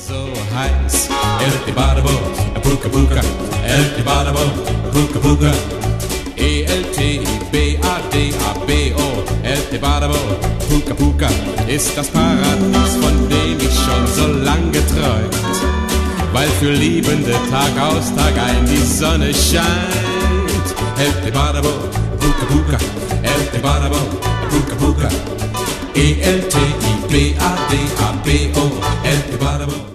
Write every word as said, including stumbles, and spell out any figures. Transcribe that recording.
so heiß. El Tibadabo, Puka Puka, El Tibadabo, Puka Puka. E L T B A D A B O, El Tibadabo, Puka Puka ist das Paradies, von dem ich schon so lang geträumt. Weil für Liebende Tag aus Tag ein die Sonne scheint. El Tibadabo, Puka Puka, El Tibadabo, Puka Puka. E L T I B A D A B O, El Tibadabo.